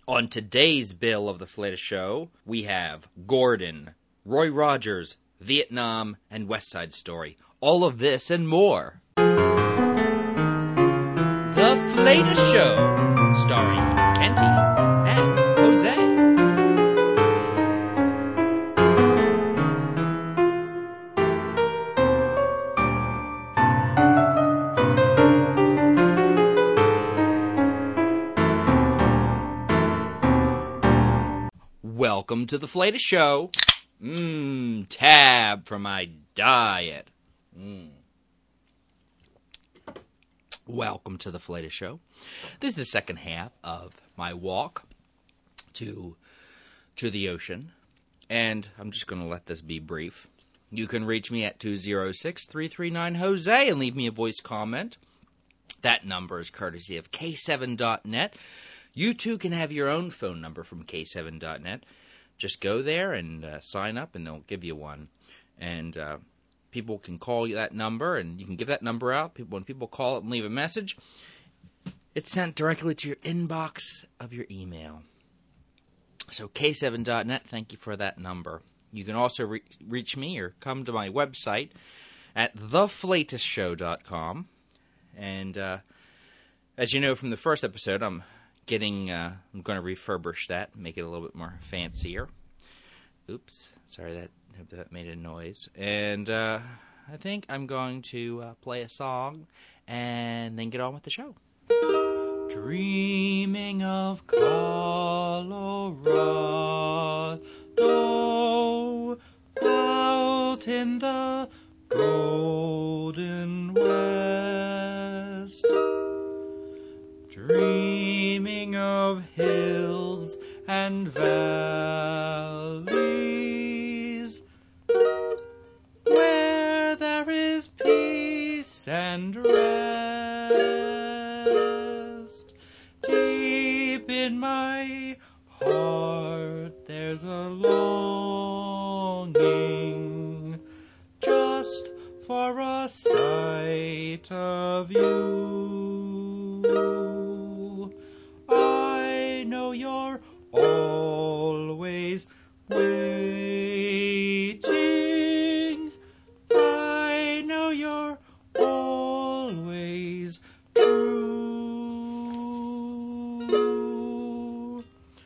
On today's bill of the Flatus Show, we have Gordon, Roy Rogers, Vietnam, and West Side Story. All of this and more. The Flatus Show, starring Kenty and Jose. Welcome to the Flatus Show. Tab for my diet. Welcome to the Flatus Show. This is the second half of my walk to the ocean, and I'm just going to let this be brief. You can reach me at 206-339-HOSE and leave me a voice comment. That number is courtesy of K7.net. You too can have your own phone number from K7.net. Just go there and sign up, and they'll give you one. And people can call you that number, and you can give that number out. When people call it and leave a message, it's sent directly to your inbox of your email. So K7.net, thank you for that number. You can also reach me or come to my website at theflatusshow.com. And as you know from the first episode, I'm going to refurbish that, make it a little bit more fancier. Oops, sorry that made a noise. And I think I'm going to play a song and then get on with the show. Dreaming of Colorado, out in the golden west. Dreaming of hills and valleys, where there is peace and rest. Deep in my heart there's a longing just for a sight of you. I know you're always waiting. I know you're always true.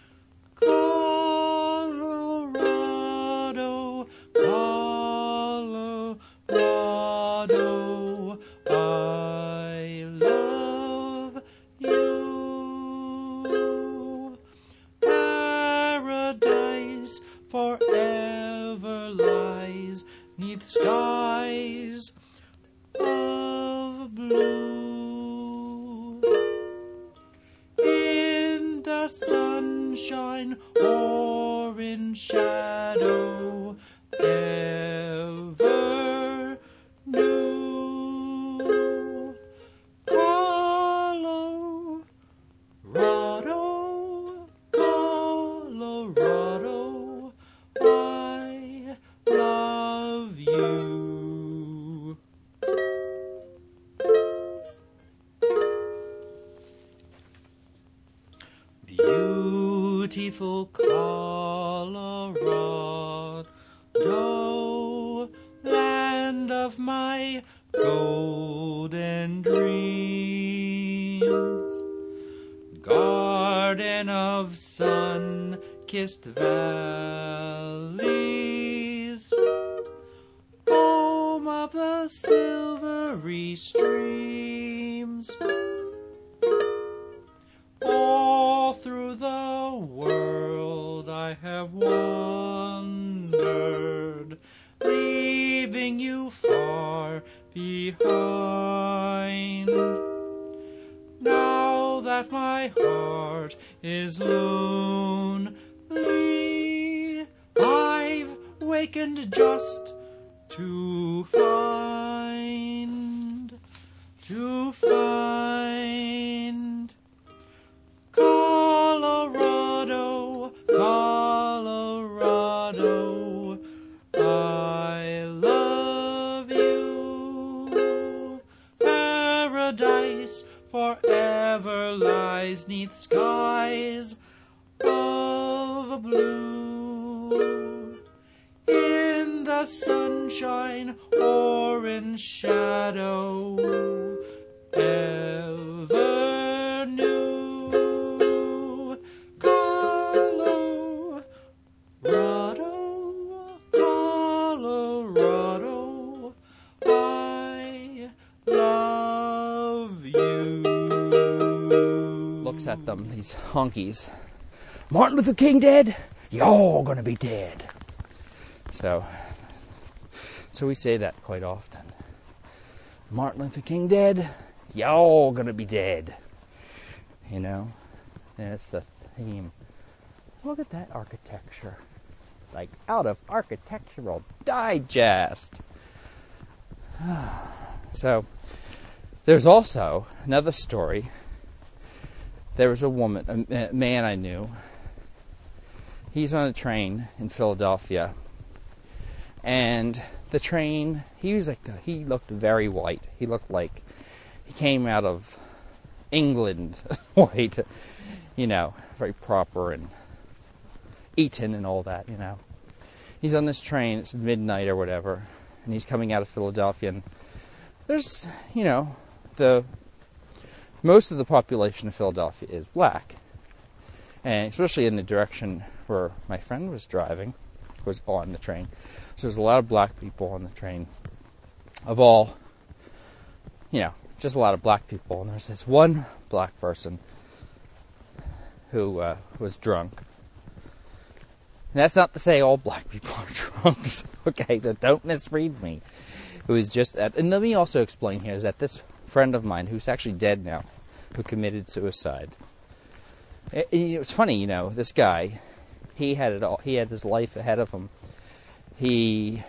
Colorado, Colorado, I love you. Paradise forever lies 'neath skies of blue. In the sunshine or in shadow, ever new. Colorado, Colorado, I love you. Beautiful Colorado, land of my golden dreams, garden of sun-kissed valleys, home of the silvery streams. All through the world I have wandered, leaving you far behind. Now that my heart is lonely, I've wakened just to find Colorado, Colorado, I love you. Paradise forever lies 'neath skies of blue, in the sunshine or in shadow, ever new. Colorado, Colorado, I love you. Looks at them, these honkies. Martin Luther King dead? Y'all gonna be dead. So we say that quite often. Martin Luther King dead? Y'all gonna be dead. You know? And it's the theme. Look at that architecture. Like out of Architectural Digest. So, there's also another story. There was a man I knew. He's on a train in Philadelphia. And the train, he looked very white. He looked like he came out of England white, you know, very proper and Eton and all that, you know. He's on this train, it's midnight or whatever, and he's coming out of Philadelphia, and there's, you know, most of the population of Philadelphia is black. And especially in the direction where my friend was driving, was on the train. So there's a lot of black people on the train. Of all, you know, just a lot of black people. And there's this one black person who was drunk. And that's not to say all black people are drunks. Okay, so don't misread me. It was just that. And let me also explain here is that this friend of mine, who's actually dead now, who committed suicide. It's funny, you know, this guy, he had it all. He had his life ahead of him. He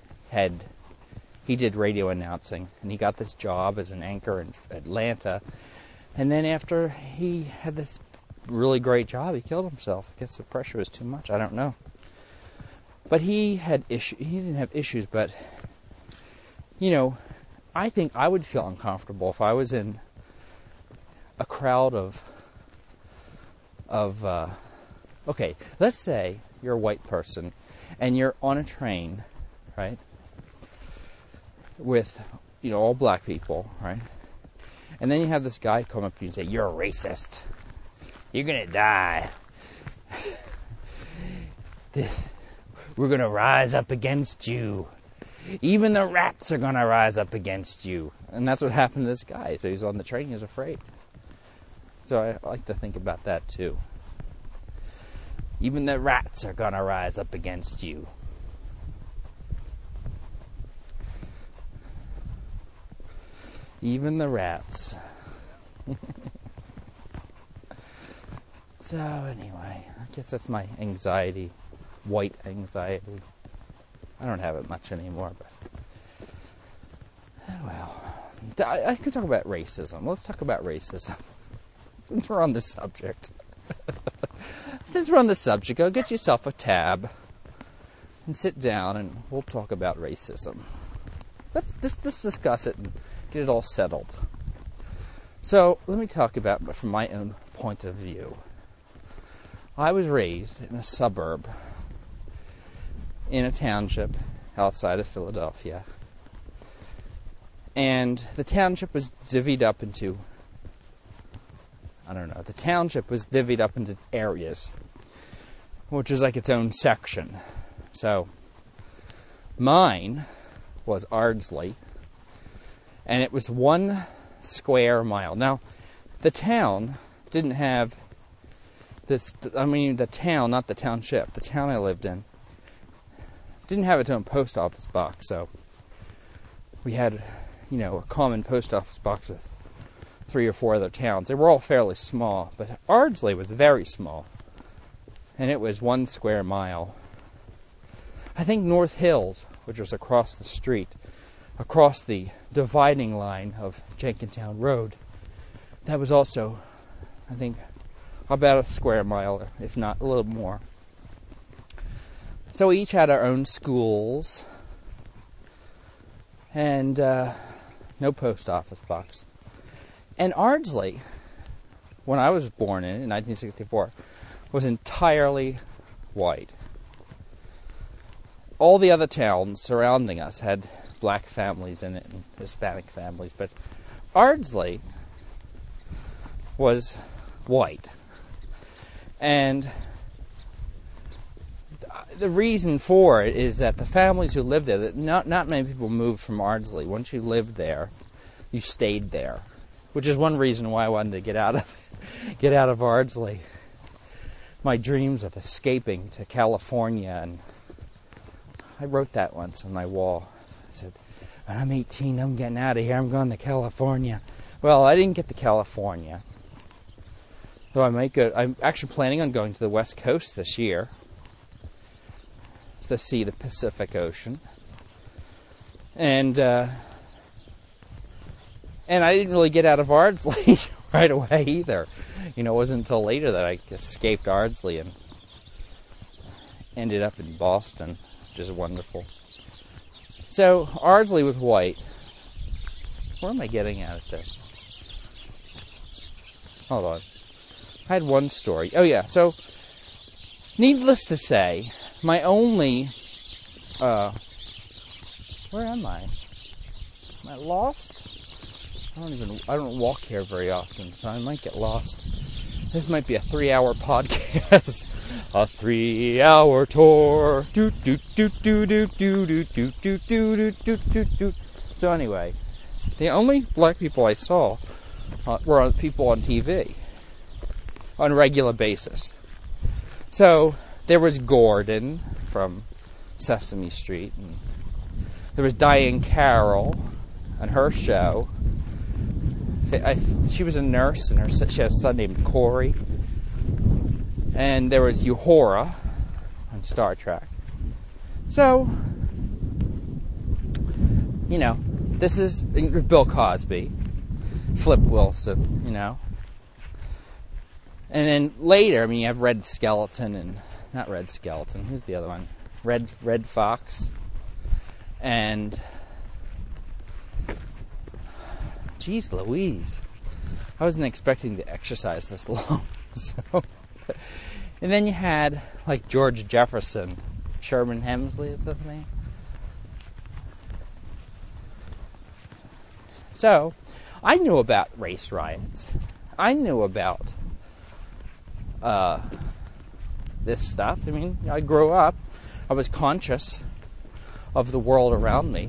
did radio announcing, and he got this job as an anchor in Atlanta. And then after he had this really great job, he killed himself. I guess the pressure was too much. I don't know. But he had issues. He didn't have issues, but you know, I think I would feel uncomfortable if I was in a crowd of okay, let's say you're a white person and you're on a train, right, with, you know, all black people, right, and then you have this guy come up to you and say, you're a racist, you're gonna die, we're gonna rise up against you, even the rats are gonna rise up against you. And that's what happened to this guy. So he's on the train, he was afraid. So I like to think about that too. Even the rats are gonna rise up against you. Even the rats. So anyway, I guess that's my anxiety. White anxiety. I don't have it much anymore, but well, I could talk about racism. Let's talk about racism. Since we're on this subject. Go get yourself a tab and sit down and we'll talk about racism. Let's discuss it and get it all settled. So, let me talk about from my own point of view. I was raised in a suburb in a township outside of Philadelphia. And the township was divvied up into areas, which was like its own section. So, mine was Ardsley, and it was 1 square mile. Now, the town didn't have this, the town, not the township, the town I lived in, didn't have its own post office box, so we had, you know, a common post office box with 3 or 4 other towns. They were all fairly small, but Ardsley was very small, and it was 1 square mile. I think North Hills, which was across the street, across the dividing line of Jenkintown Road, that was also, I think, about 1 square mile, if not a little more. So we each had our own schools, and no post office box. And Ardsley, when I was born in 1964, was entirely white. All the other towns surrounding us had black families in it and Hispanic families, but Ardsley was white. And the reason for it is that the families who lived there, that not many people moved from Ardsley. Once you lived there, you stayed there, which is one reason why I wanted to get out of Ardsley. My dreams of escaping to California, and I wrote that once on my wall. I said, when I'm 18, I'm getting out of here. I'm going to California. Well, I didn't get to California. Though I might go. I'm actually planning on going to the West Coast this year to see the Pacific Ocean. And I didn't really get out of Ardsley right away either. It wasn't until later that I escaped Ardsley and ended up in Boston, which is wonderful. So, Ardsley was white. Where am I getting at this? Hold on. I had one story. Oh, yeah. So, needless to say, my only... where am I? Am I lost? I don't walk here very often, so I might get lost. This might be a 3-hour podcast. A 3-hour tour. So anyway, the only black people I saw were people on TV on a regular basis. So there was Gordon from Sesame Street, and there was Diane Carroll on her show. She was a nurse, and she had a son named Corey. And there was Uhura on Star Trek. So, this is Bill Cosby, Flip Wilson, And then later, you have Red Skelton and... Not Red Skelton, who's the other one? Red Fox. And... Jeez Louise. I wasn't expecting to exercise this long. And then you had, George Jefferson. Sherman Hemsley is his name. So, I knew about race riots. I knew about this stuff. I grew up. I was conscious of the world around me.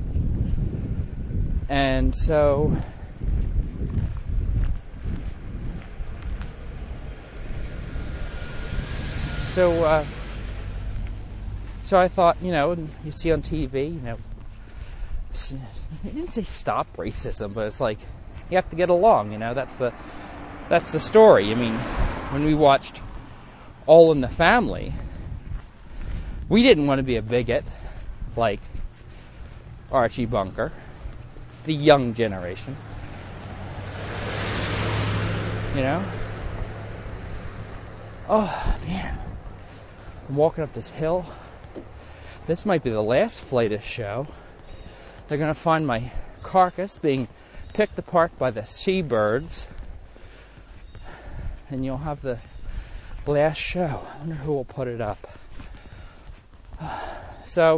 And so I thought, you see on TV, it didn't say stop racism, but it's you have to get along, that's the story. When we watched All in the Family, we didn't want to be a bigot like Archie Bunker, the young generation, Oh, man. I'm walking up this hill. This might be the last Flatus show. They're going to find my carcass being picked apart by the seabirds. And you'll have the last show. I wonder who will put it up. So,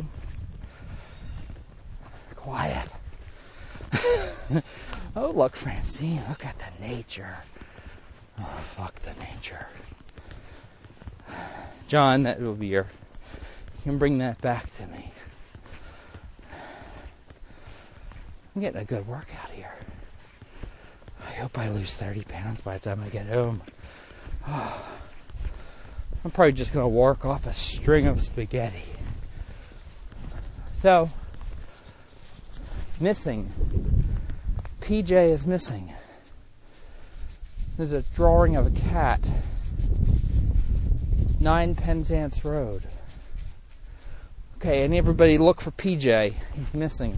quiet. Oh, look, Francine, look at the nature. Oh, fuck the nature. John, that will be you can bring that back to me. I'm getting a good workout here. I hope I lose 30 pounds by the time I get home. Oh, I'm probably just going to work off a string of spaghetti. So, missing. PJ is missing. There's a drawing of a cat. 9 Penzance Road. Okay, and everybody look for PJ. He's missing.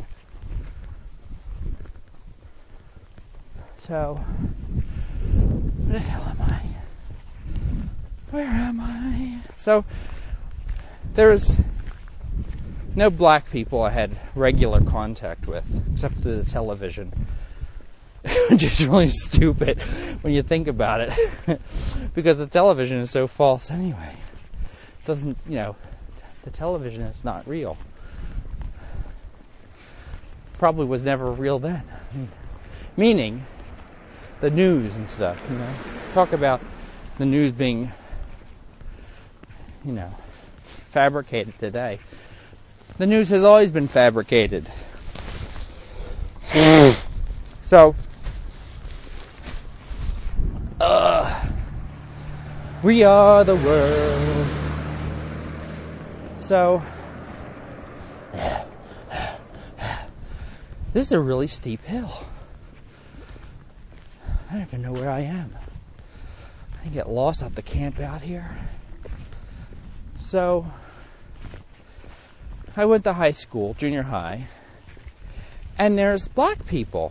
So, where the hell am I? Where am I? So, there was no black people I had regular contact with, except through the television. Which is really stupid when you think about it. Because the television is so false anyway. doesn't, the television is not real. Probably was never real then. Meaning, the news and stuff, Talk about the news being, fabricated today. The news has always been fabricated. So, we are the world. So, this is a really steep hill. I don't even know where I am. I get lost at the camp out here. So, I went to high school, junior high, and there's black people.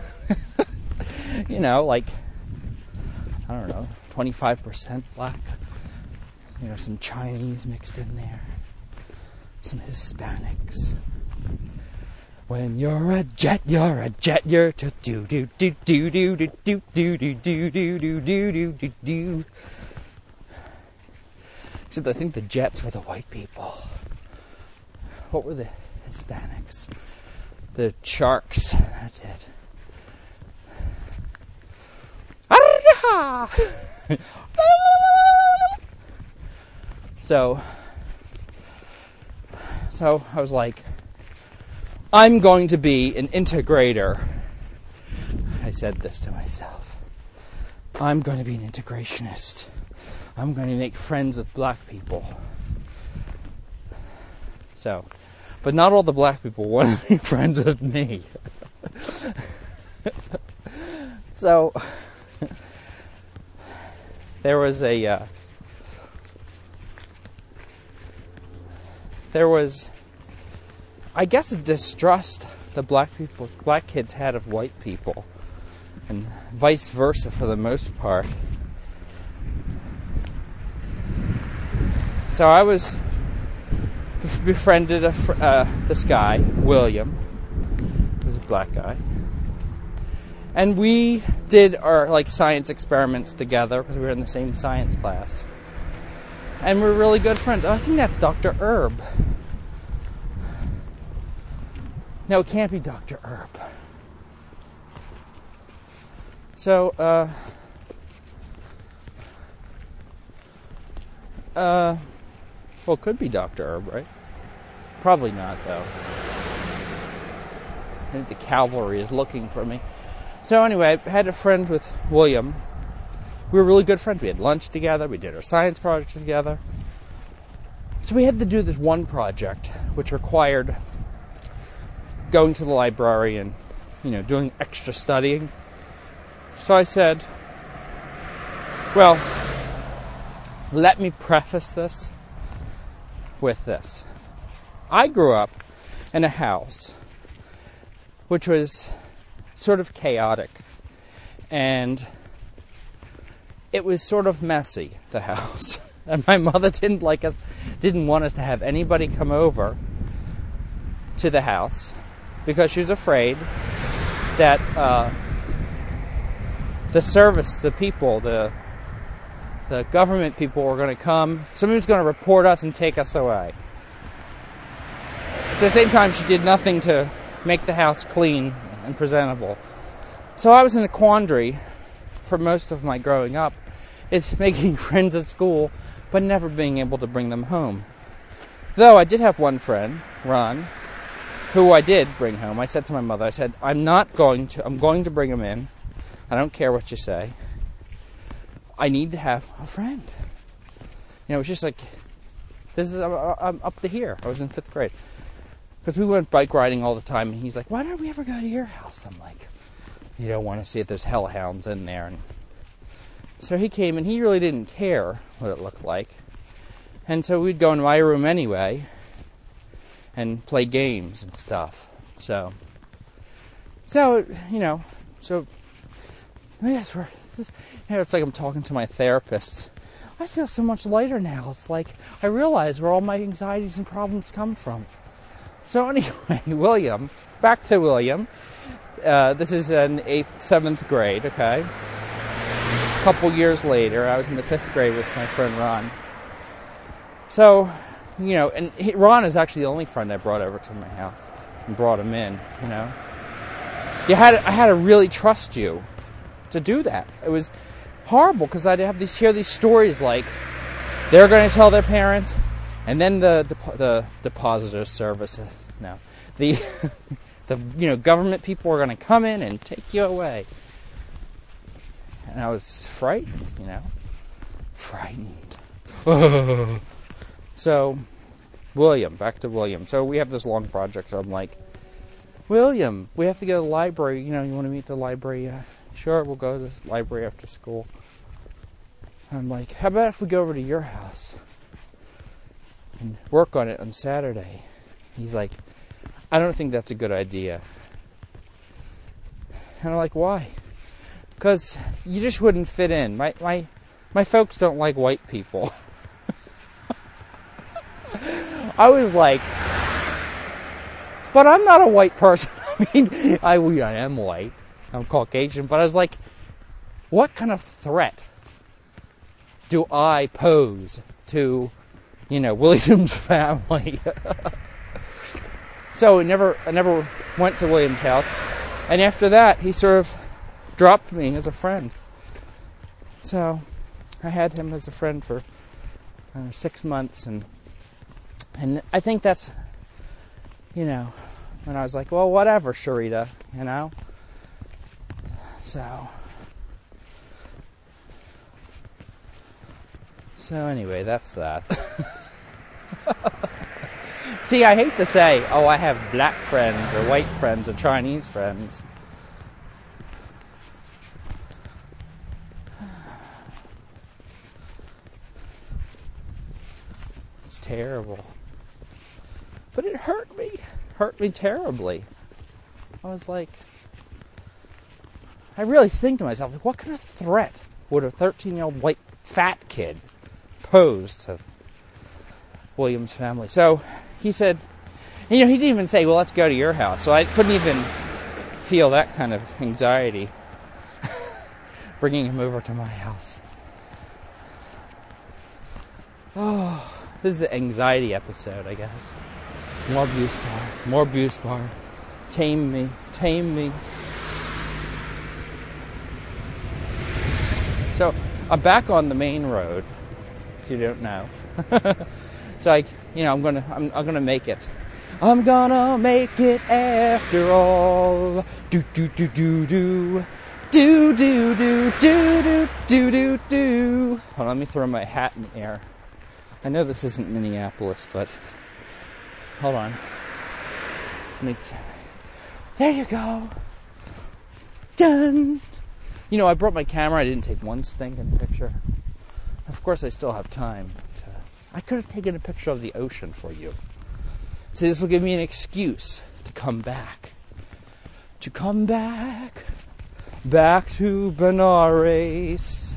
Like, I don't know, 25% black. Some Chinese mixed in there. Some Hispanics. When you're a jet, you're a jet, you're do do do do do do do do do do do do do do do. Except I think the Jets were the white people. What were the Hispanics? The Sharks. That's it. So I was like, I'm going to be an integrator. I said this to myself. I'm going to be an integrationist. I'm going to make friends with black people. So, but not all the black people want to be friends with me. So, there was I guess, a distrust the black kids had of white people, and vice versa for the most part. So I was befriended this guy, William, who's a black guy, and we did our science experiments together because we were in the same science class, and we're really good friends. Oh, I think that's Dr. Erb. No, it can't be Dr. Erb. So, well, it could be Dr. Erb, right? Probably not, though. I think the cavalry is looking for me. So anyway, I had a friend with William. We were really good friends. We had lunch together. We did our science projects together. So we had to do this one project, which required going to the library and, doing extra studying. So I said, well, let me preface this with this. I grew up in a house which was sort of chaotic, and it was sort of messy, the house. And my mother didn't want us to have anybody come over to the house, because she was afraid that the government people were going to come. Somebody was going to report us and take us away. At the same time, she did nothing to make the house clean and presentable. So I was in a quandary for most of my growing up. It's making friends at school, but never being able to bring them home. Though I did have one friend, Ron, who I did bring home. I said to my mother, I'm going to bring him in. I don't care what you say. I need to have a friend. It's just like, I'm up to here. I was in 5th grade. Because we went bike riding all the time, and he's like, why don't we ever go to your house? I'm like, you don't want to see if there's hellhounds in there. And so he came, and he really didn't care what it looked like. And so we'd go in my room anyway and play games and stuff. So yes, it's like I'm talking to my therapist. I feel so much lighter now. It's like I realize where all my anxieties and problems come from. So anyway, back to William. This is in 7th grade, okay? A couple years later, I was in the 5th grade with my friend Ron. So, and Ron is actually the only friend I brought over to my house and brought him in, I had to really trust you to do that. It was horrible because I'd have hear these stories like they're going to tell their parents, and then the depositor service, the government people are going to come in and take you away. And I was frightened, frightened. So, back to William. So we have this long project. So I'm like, William, we have to go to the library. You want to meet at the library? Sure, we'll go to the library after school. I'm like, how about if we go over to your house and work on it on Saturday? He's like, I don't think that's a good idea. And I'm like, why? Because you just wouldn't fit in. My folks don't like white people. I was like, but I'm not a white person. I am white. I'm Caucasian. But I was like, what kind of threat do I pose to, William's family? So I never went to William's house. And after that, he sort of dropped me as a friend. So I had him as a friend for 6 months. And I think that's, when I was like, well, whatever, Sharita, So anyway, that's that. See, I hate to say, I have black friends or white friends or Chinese friends. It's terrible. But it hurt me terribly. I was like, I really think to myself, what kind of threat would a 13-year-old white fat kid pose to William's family? So he said, he didn't even say, well, let's go to your house. So I couldn't even feel that kind of anxiety bringing him over to my house. Oh, this is the anxiety episode, I guess. More abuse bar. Tame me. So I'm back on the main road, if you don't know. So I'm gonna make it. I'm gonna make it after all. Do do do do do. Do do do do do do do do. Hold on, let me throw my hat in the air. I know this isn't Minneapolis, but hold on. There you go. Done. I brought my camera. I didn't take one stinking picture. Of course, I still have time. I could have taken a picture of the ocean for you. So this will give me an excuse to come back. Back to Benares.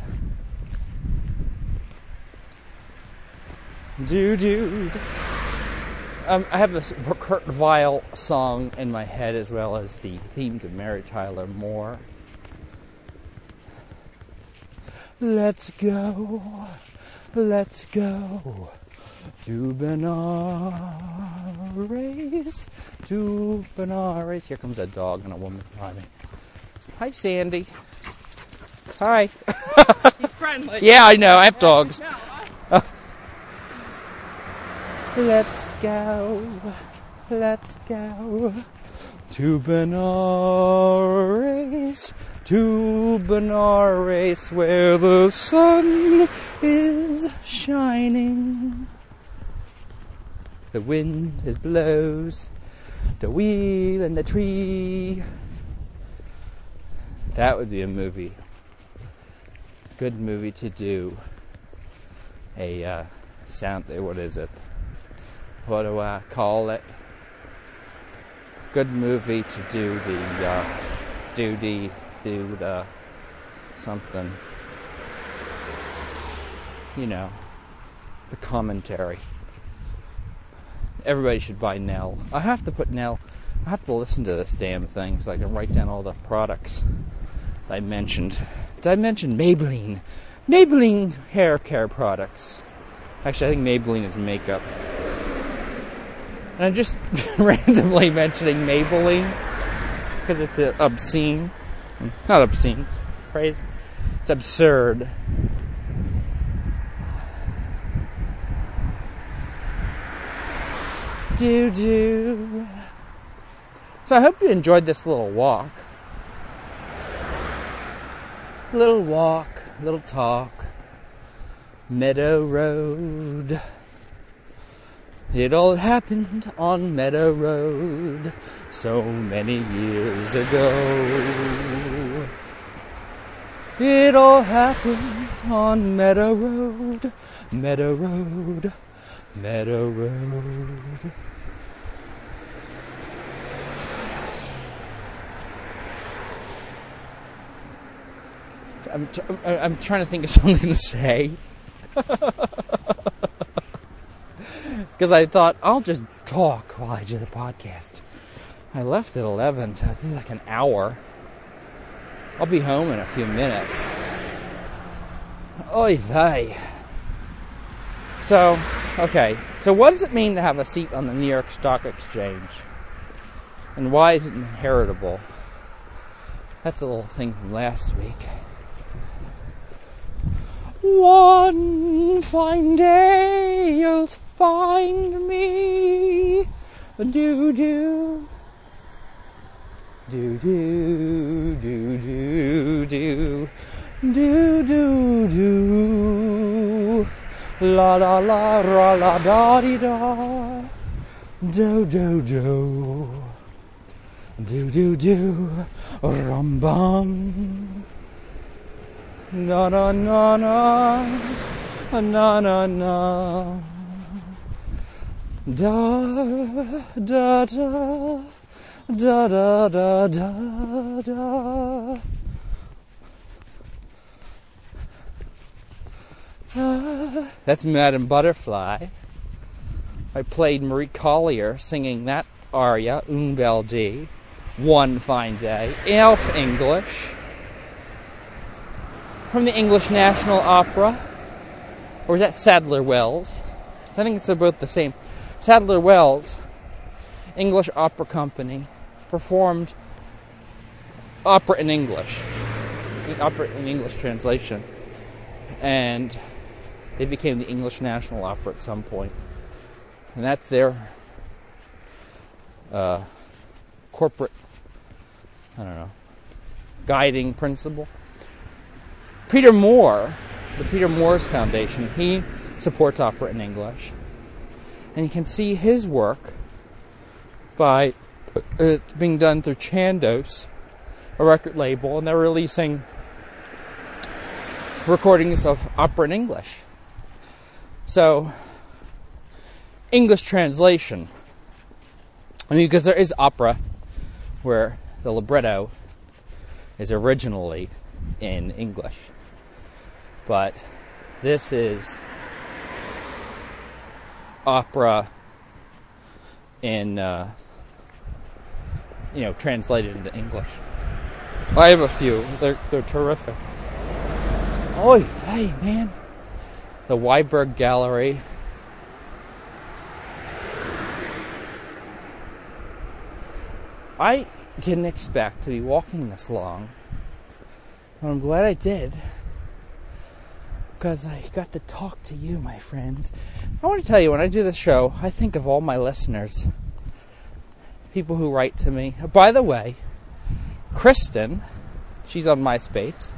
Dude. I have this Kurt Weill song in my head as well as the theme to Mary Tyler Moore. Let's go to Benares. Here comes a dog and a woman behind me. Hi, Sandy. Hi. He's friendly. Yeah, I know. I have dogs. Let's go to Benares, where the sun is shining. The wind it blows, the wheel and the tree. That would be a movie. Good movie to do. What is it? What do I call it? Good movie to do the something. The commentary. Everybody should buy Nell. I have to listen to this damn thing so I can write down all the products I mentioned. Did I mention Maybelline? Maybelline hair care products. Actually, I think Maybelline is makeup. And I'm just randomly mentioning Maybelline because it's obscene. Not obscene, it's crazy. It's absurd. Do. So I hope you enjoyed this little walk. Little walk, little talk. Meadow Road. It all happened on Meadow Road so many years ago. It all happened on Meadow Road, Meadow Road, Meadow Road. I'm trying to think of something to say. Because I thought, I'll just talk while I do the podcast. I left at 11, so this is like an hour. I'll be home in a few minutes. Oy vey. So, okay. So what does it mean to have a seat on the New York Stock Exchange? And why is it inheritable? That's a little thing from last week. One fine day you'll find me do-do do-do do-do-do do-do-do la-la-la ra-la-da-dee-da do-do-do do-do-do rum-bum na na na na na na na da da da da da da da da. That's Madame Butterfly. I played Marie Collier singing that aria, Un Bel Dì, One Fine Day, Elf English, from the English National Opera. Or is that Sadler Wells? I think it's both the same. Sadler Wells, English Opera Company, performed opera in English. Opera in English translation. And they became the English National Opera at some point. And that's their corporate, guiding principle. Peter Moore, the Peter Moore's Foundation, he supports opera in English. And you can see his work by being done through Chandos, a record label, and they're releasing recordings of opera in English. So, English translation. I mean, because there is opera where the libretto is originally in English. But this is opera in, translated into English. I have a few. They're terrific. Oh, hey, man. The Weiberg Gallery. I didn't expect to be walking this long. But I'm glad I did. Because I got to talk to you, my friends. I want to tell you, when I do the show, I think of all my listeners. People who write to me. By the way, Kristen, she's on MySpace.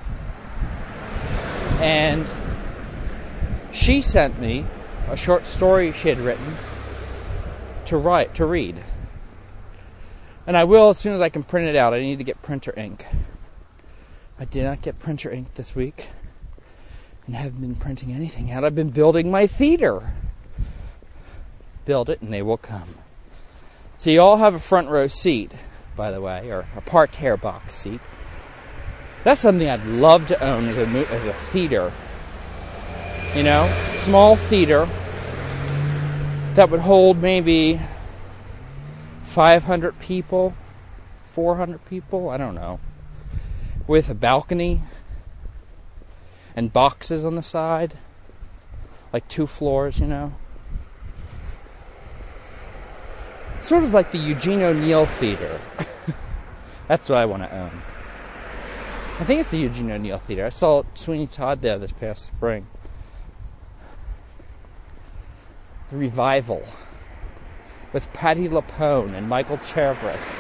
And she sent me a short story she had written to read. And I will as soon as I can print it out. I need to get printer ink. I did not get printer ink this week. And haven't been printing anything out. I've been building my theater. Build it and they will come. So you all have a front row seat, by the way, or a parterre box seat. That's something I'd love to own as a theater. Small theater that would hold maybe 500 people, 400 people, I don't know. With a balcony and boxes on the side. like 2 floors, you know. Sort of like the Eugene O'Neill Theater. That's what I want to own. I think it's the Eugene O'Neill Theater. I saw Sweeney Todd there this past spring. The Revival with Patti LuPone and Michael Chervris.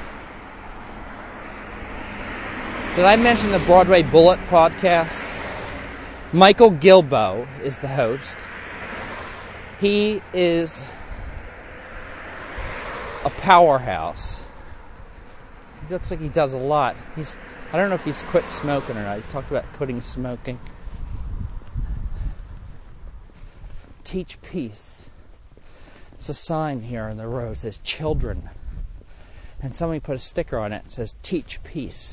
Did I mention the Broadway Bullet podcast? Michael Gilboe is the host. He is a powerhouse. He looks like he does a lot. I don't know if he's quit smoking or not. He's talked about quitting smoking. Teach peace. There's a sign here on the road that says children. And somebody put a sticker on it that says teach peace.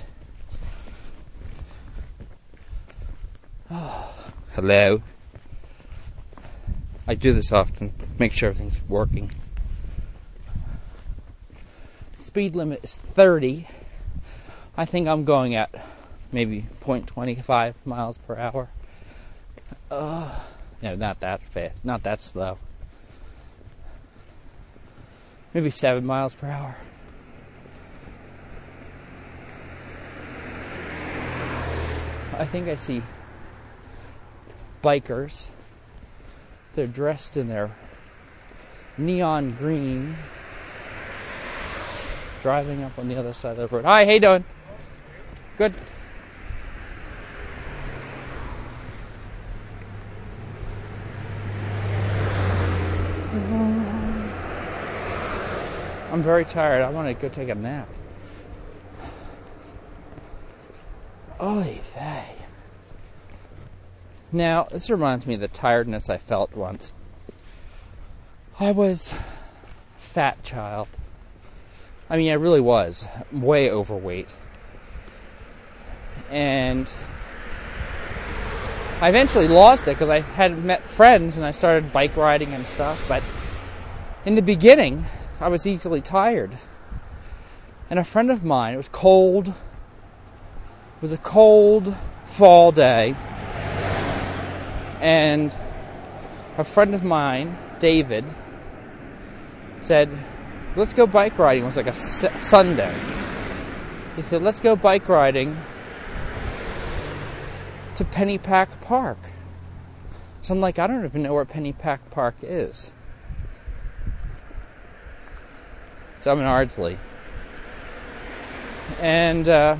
Oh, hello. I do this often. Make sure everything's working. Speed limit is 30. I think I'm going at maybe 0.25 miles per hour. No, not that fast. Not that slow. Maybe 7 miles per hour. I think I see bikers. They're dressed in their neon green, driving up on the other side of the road. Hi, how you doing? Good. I'm very tired. I want to go take a nap. Oy vey. Now, this reminds me of the tiredness I felt once. I was a fat child. I mean, I really was. Way overweight. And I eventually lost it because I had met friends and I started bike riding and stuff. But in the beginning, I was easily tired. And a friend of mine, it was cold. It was a cold fall day. And a friend of mine, David, said, let's go bike riding. It was like a Sunday. He said, let's go bike riding to Pennypack Park. So I'm like, I don't even know where Pennypack Park is. So I'm in Ardsley. And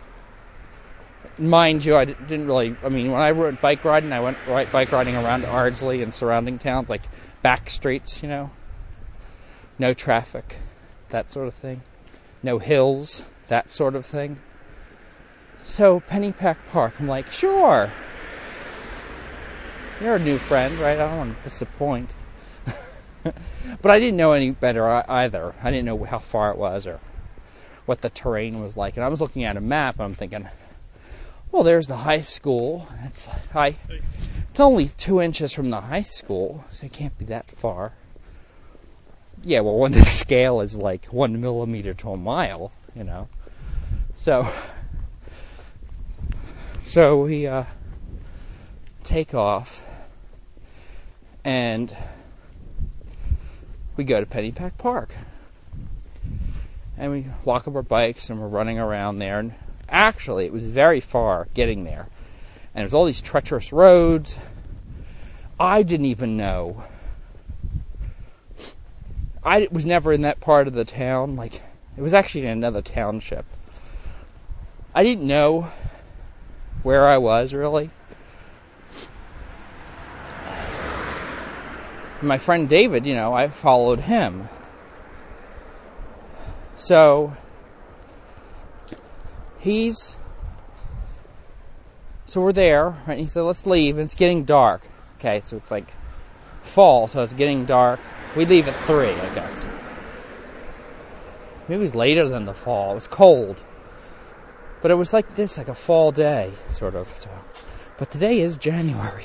mind you, I didn't really, I mean, when I went bike riding, I went bike riding around Ardsley and surrounding towns, like back streets, you know. No traffic, that sort of thing. No hills, that sort of thing. So, Pennypack Park, I'm like, sure. You're a new friend, right? I don't want to disappoint. But I didn't know any better either. I didn't know how far it was or what the terrain was like. And I was looking at a map, and I'm thinking, well, there's the high school. It's only 2 inches from the high school, so it can't be that far. Yeah, well, when the scale is like 1 millimeter to a mile, you know. So we take off, and we go to Pennypack Park. And we lock up our bikes, and we're running around there. And actually, it was very far getting there. And there's all these treacherous roads. I didn't even know. I was never in that part of the town. Like, it was actually in another township. I didn't know where I was, really. My friend David, you know, I followed him. So we're there, right? And he said, let's leave. And it's getting dark. Okay, so it's like fall, so it's getting dark. We leave at 3, I guess. Maybe it was later than the fall. It was cold. But it was like this, like a fall day, sort of. So, but today is January.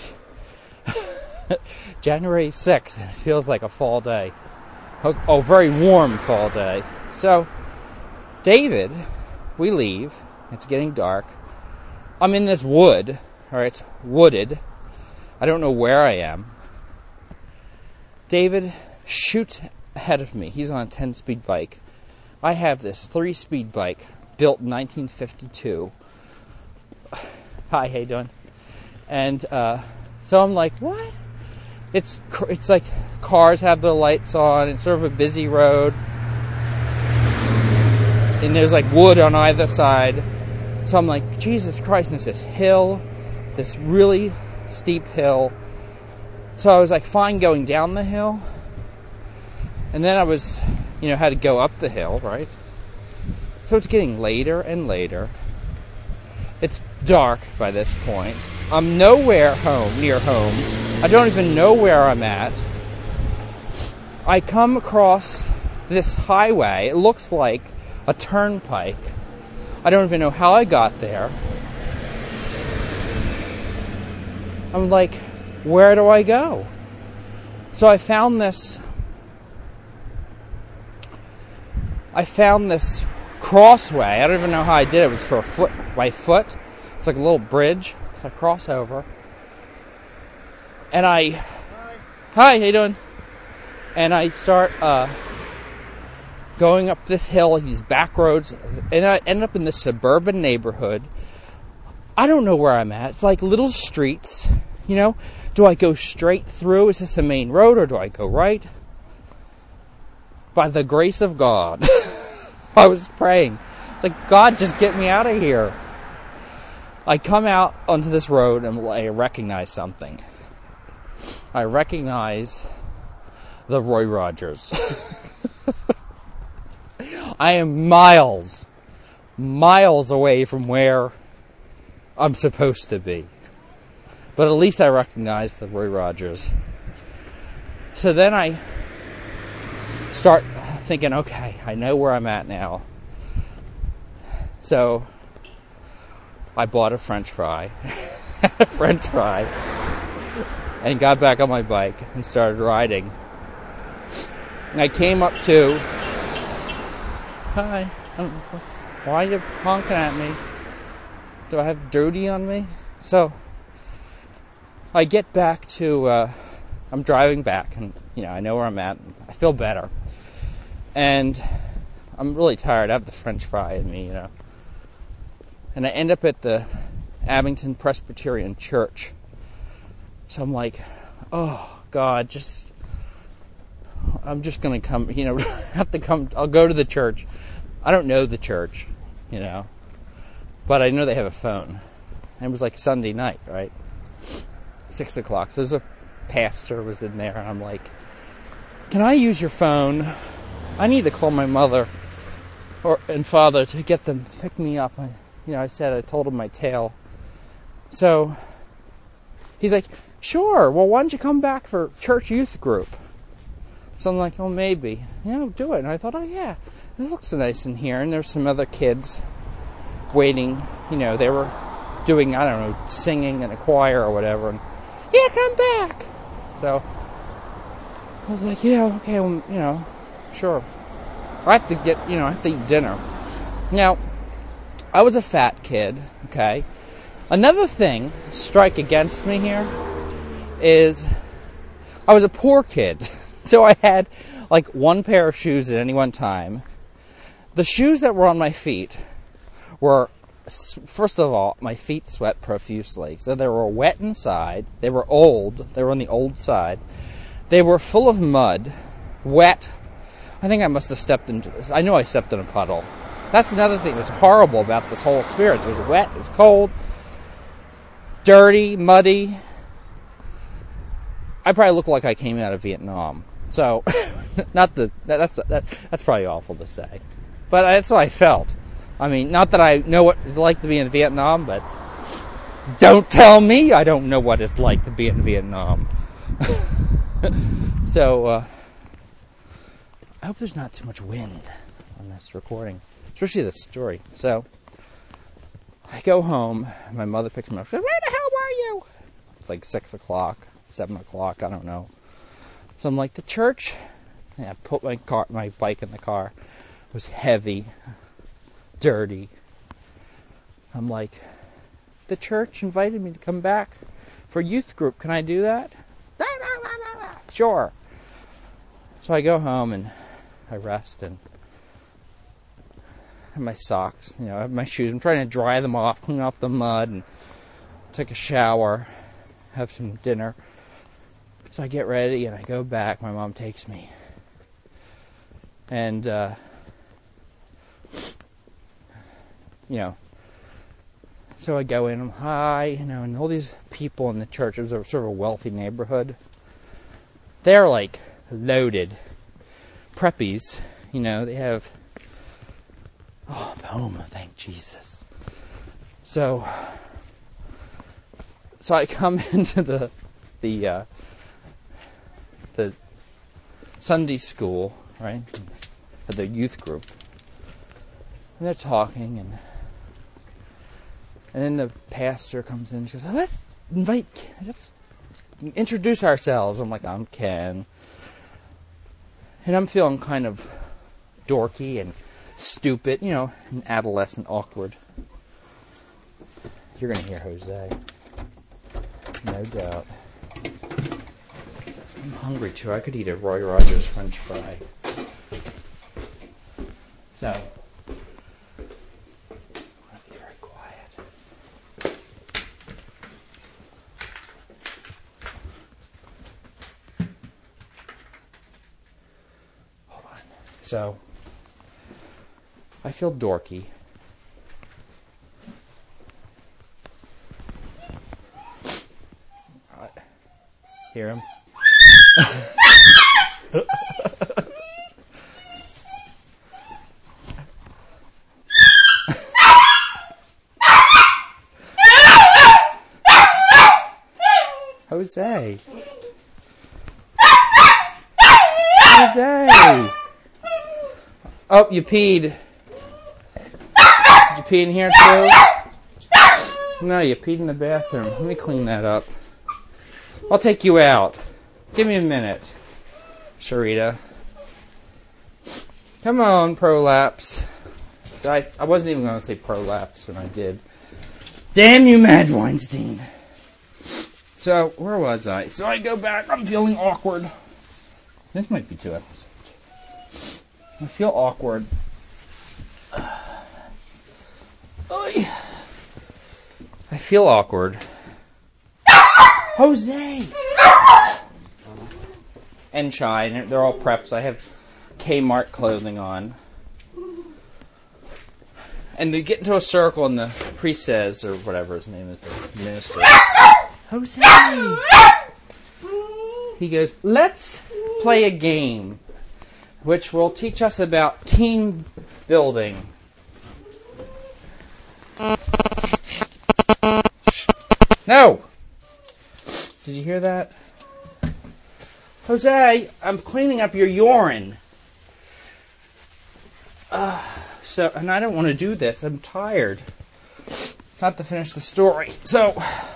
January 6th, and it feels like a fall day. Oh, very warm fall day. So, David, we leave. It's getting dark. I'm in this wood, or it's wooded. I don't know where I am. David shoots ahead of me. He's on a 10-speed bike. I have this 3-speed bike built in 1952. Hi, how you doing? And so I'm like, what? It's like cars have the lights on. It's sort of a busy road. And there's like wood on either side. So I'm like, Jesus Christ, and it's this hill, this really steep hill. So I was like, fine going down the hill. And then I was, had to go up the hill, right? So it's getting later and later. It's dark by this point. I'm nowhere near home. I don't even know where I'm at. I come across this highway. It looks like a turnpike. I don't even know how I got there. I'm like, where do I go? So I found this crossway. I don't even know how I did it. It was for by foot. It's like a little bridge. So I cross over. And hi, how you doing? And I start going up this hill, these back roads, and I end up in this suburban neighborhood. I don't know where I'm at. It's like little streets, Do I go straight through? Is this a main road, or do I go right? By the grace of God, I was praying. It's like, God, just get me out of here. I come out onto this road, and I recognize something. I recognize the Roy Rogers. I am miles away from where I'm supposed to be. But at least I recognize the Roy Rogers. So then I start thinking, okay, I know where I'm at now. So I bought a French fry. And got back on my bike and started riding. And I came up to... Hi. Why are you honking at me? Do I have dirty on me? So I get back to... I'm driving back, and I know where I'm at. I feel better. And I'm really tired. I have the French fry in me, And I end up at the Abington Presbyterian Church. So I'm like, oh, God, I'm just going to come, have to come. I'll go to the church. I don't know the church, but I know they have a phone. And it was like Sunday night, right? 6 o'clock. So there's a pastor was in there, and I'm like, can I use your phone? I need to call my mother and father to get them pick me up. I told him my tale. So he's like, sure, well, why don't you come back for church youth group? So I'm like, oh, maybe. Do it. And I thought, oh, yeah, this looks nice in here. And there's some other kids waiting. They were doing, I don't know, singing in a choir or whatever. And, yeah, come back. So I was like, yeah, okay, well, sure. I have to eat dinner. Now, I was a fat kid, okay? Another thing, strike against me here, is I was a poor kid. So I had like one pair of shoes at any one time. The shoes that were on my feet were, first of all, my feet sweat profusely. So they were wet inside. They were old. They were on the old side. They were full of mud, wet. I think I must have stepped into this. I know I stepped in a puddle. That's another thing that was horrible about this whole experience. It was wet. It was cold. Dirty, muddy. I probably look like I came out of Vietnam. So, that's probably awful to say, but that's what I felt. I mean, not that I know what it's like to be in Vietnam, but don't tell me I don't know what it's like to be in Vietnam. So, I hope there's not too much wind on this recording, especially this story. So, I go home. My mother picks me up. She says, where the hell were you? It's like 6 o'clock, 7 o'clock, I don't know. So I'm like, the church? And I put my bike in the car. It was heavy, dirty. I'm like, the church invited me to come back for youth group. Can I do that? Sure. So I go home and I rest and have my socks, I have my shoes. I'm trying to dry them off, clean off the mud, and take a shower, have some dinner. So I get ready and I go back. My mom takes me. And, so I go in, I'm high, and all these people in the church, it was sort of a wealthy neighborhood. They're like loaded. Preppies, they have, home, thank Jesus. So I come into the Sunday school, right? The youth group. And they're talking, and then the pastor comes in and she goes, let's introduce ourselves. I'm like, I'm Ken. And I'm feeling kind of dorky and stupid, and adolescent, awkward. You're going to hear Jose. No doubt. I'm hungry too. I could eat a Roy Rogers French fry. So, I'm going to be very quiet. Hold on. So, I feel dorky. Hear him? Jose. Jose. Oh, you peed. Did you pee in here too? No, you peed in the bathroom. Let me clean that up. I'll take you out. Give me a minute, Sharita. Come on, prolapse. I wasn't even going to say prolapse, and I did. Damn you, Mad Weinstein. So, where was I? So I go back. I'm feeling awkward. This might be 2 episodes. I feel awkward. I feel awkward. Jose! And Shy. They're all preps. I have Kmart clothing on. And we get into a circle, and the priest says, or whatever his name is, the minister. Jose! He goes, let's play a game which will teach us about team building. No! Did you hear that? Jose, I'm cleaning up your urine. And I don't want to do this. I'm tired. Not to finish the story. So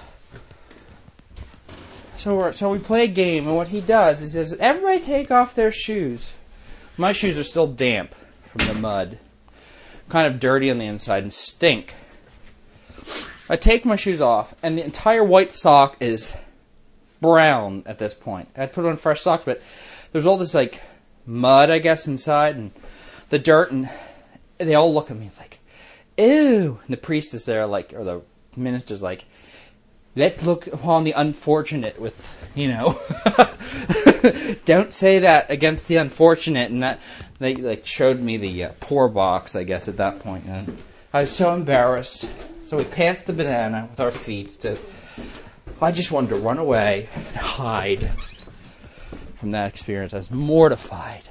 we play a game, and what he does is he says, everybody take off their shoes. My shoes are still damp from the mud. Kind of dirty on the inside and stink. I take my shoes off, and the entire white sock is brown at this point. I put on fresh socks, but there's all this, like, mud, I guess, inside, and the dirt, and they all look at me like, ew. And the priest is there, like, or the minister's like, let's look upon the unfortunate with, don't say that against the unfortunate. And that they like showed me the poor box, I guess, at that point. And I was so embarrassed. So we passed the banana with our feet. I just wanted to run away and hide from that experience. I was mortified.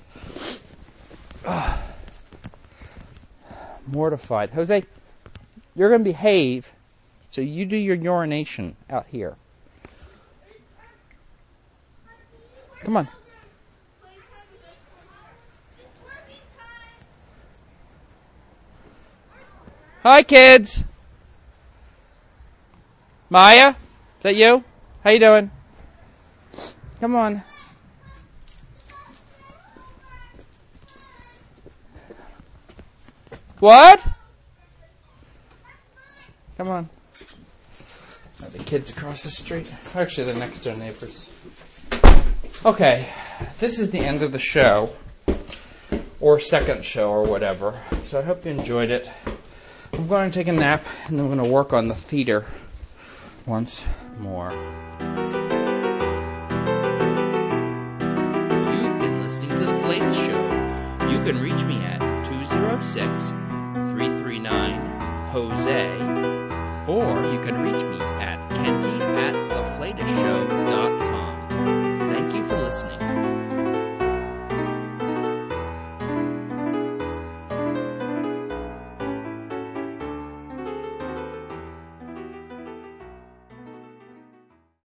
Mortified. Jose, you're going to behave. So you do your urination out here. Come on. Hi, kids. Maya, is that you? How you doing? Come on. What? Come on. the kids across the street. Actually, they're next door neighbors. Okay, this is the end of the show. Or second show, or whatever. So I hope you enjoyed it. I'm going to take a nap, and then we're going to work on the theater once more. You've been listening to The Flatus Show. You can reach me at 206-339-HOSE, or you can reach me at kenty@theflatisshow.com. Thank you for listening.